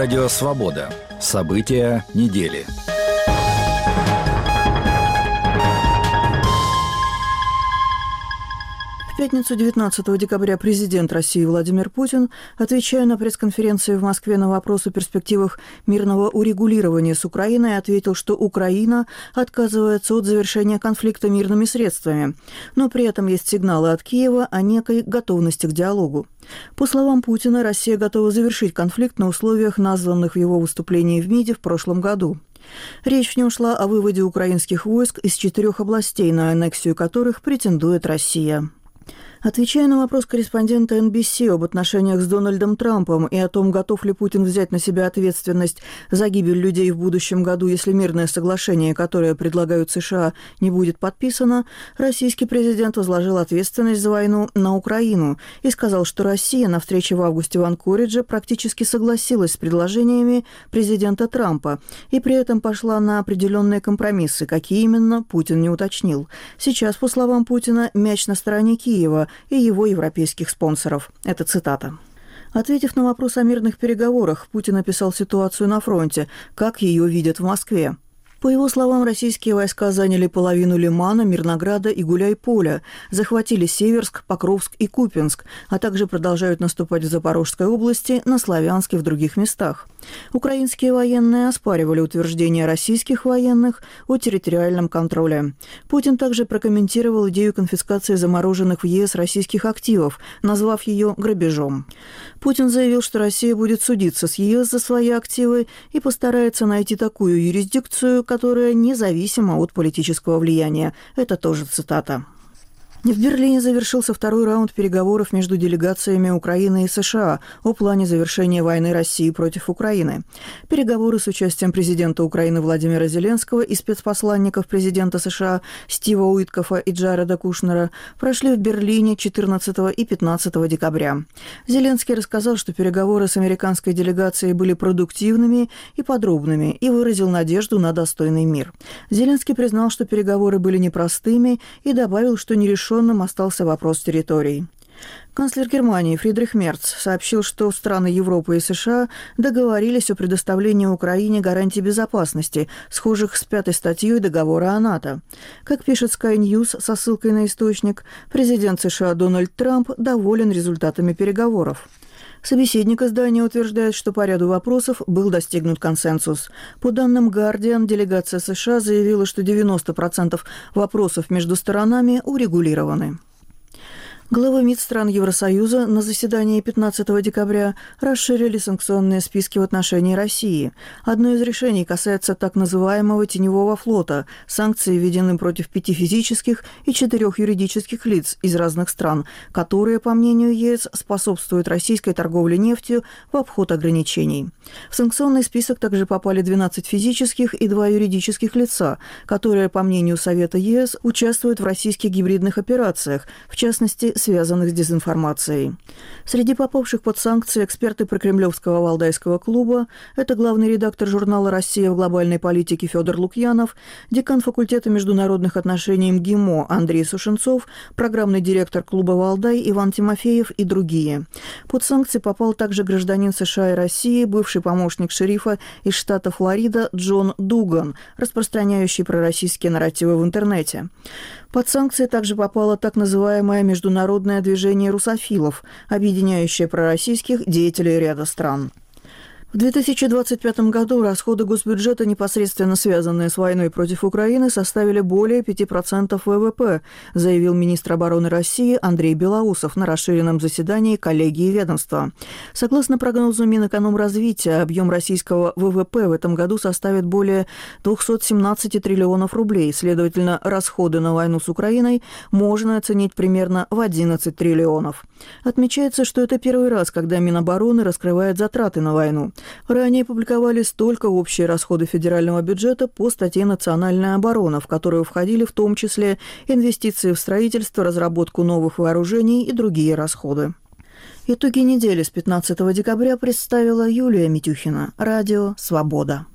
Радио «Свобода». События недели. В пятницу 19 декабря президент России Владимир Путин, отвечая на пресс-конференции в Москве на вопрос о перспективах мирного урегулирования с Украиной, ответил, что Украина отказывается от завершения конфликта мирными средствами, но при этом есть сигналы от Киева о некой готовности к диалогу. По словам Путина, Россия готова завершить конфликт на условиях, названных в его выступлении в МИДе в прошлом году. Речь в нем шла о выводе украинских войск из 4 областей, на аннексию которых претендует Россия. Отвечая на вопрос корреспондента NBC об отношениях с Дональдом Трампом и о том, готов ли Путин взять на себя ответственность за гибель людей в будущем году, если мирное соглашение, которое предлагают США, не будет подписано, российский президент возложил ответственность за войну на Украину и сказал, что Россия на встрече в августе в Анкоридже практически согласилась с предложениями президента Трампа и при этом пошла на определенные компромиссы. Какие именно, Путин не уточнил. Сейчас, по словам Путина, мяч на стороне Киева и его европейских спонсоров. Это цитата. Ответив на вопрос о мирных переговорах, Путин описал ситуацию на фронте, как ее видят в Москве. По его словам, российские войска заняли половину Лимана, Мирнограда и Гуляйполя, захватили Северск, Покровск и Купянск, а также продолжают наступать в Запорожской области, на Славянске и в других местах. Украинские военные оспаривали утверждения российских военных о территориальном контроле. Путин также прокомментировал идею конфискации замороженных в ЕС российских активов, назвав ее грабежом. Путин заявил, что Россия будет судиться с ЕС за свои активы и постарается найти такую юрисдикцию, которая независима от политического влияния. Это тоже цитата. В Берлине завершился второй раунд переговоров между делегациями Украины и США о плане завершения войны России против Украины. Переговоры с участием президента Украины Владимира Зеленского и спецпосланников президента США Стива Уиткофа и Джареда Кушнера прошли в Берлине 14 и 15 декабря. Зеленский рассказал, что переговоры с американской делегацией были продуктивными и подробными и выразил надежду на достойный мир. Зеленский признал, что переговоры были непростыми и добавил, что нерешенным остался вопрос территорий. Канцлер Германии Фридрих Мерц сообщил, что страны Европы и США договорились о предоставлении Украине гарантий безопасности, схожих с 5-й статьей договора о НАТО. Как пишет Sky News со ссылкой на источник, президент США Дональд Трамп доволен результатами переговоров. Собеседник издания утверждает, что по ряду вопросов был достигнут консенсус. По данным Guardian, делегация США заявила, что 90% вопросов между сторонами урегулированы. Главы МИД стран Евросоюза на заседании 15 декабря расширили санкционные списки в отношении России. Одно из решений касается так называемого теневого флота. Санкции введены против 5 физических и 4 юридических лиц из разных стран, которые, по мнению ЕС, способствуют российской торговле нефтью в обход ограничений. В санкционный список также попали 12 физических и 2 юридических лица, которые, по мнению Совета ЕС, участвуют в российских гибридных операциях, в частности, связанных с дезинформацией. Среди попавших под санкции эксперты прокремлевского Валдайского клуба – это главный редактор журнала «Россия в глобальной политике» Федор Лукьянов, декан факультета международных отношений МГИМО Андрей Сушенцов, программный директор клуба «Валдай» Иван Тимофеев и другие. Под санкции попал также гражданин США и России, бывший помощник шерифа из штата Флорида Джон Дуган, распространяющий пророссийские нарративы в интернете. Под санкции также попало так называемое международное движение русофилов, объединяющее пророссийских деятелей ряда стран. В 2025 году расходы госбюджета, непосредственно связанные с войной против Украины, составили более 5% ВВП, заявил министр обороны России Андрей Белоусов на расширенном заседании коллегии ведомства. Согласно прогнозу Минэкономразвития, объем российского ВВП в этом году составит более 217 триллионов рублей. Следовательно, расходы на войну с Украиной можно оценить примерно в 11 триллионов. Отмечается, что это первый раз, когда Минобороны раскрывает затраты на войну. Ранее публиковались только общие расходы федерального бюджета по статье «Национальная оборона», в которую входили в том числе инвестиции в строительство, разработку новых вооружений и другие расходы. Итоги недели с 15 декабря представила Юлия Митюхина. Радио «Свобода».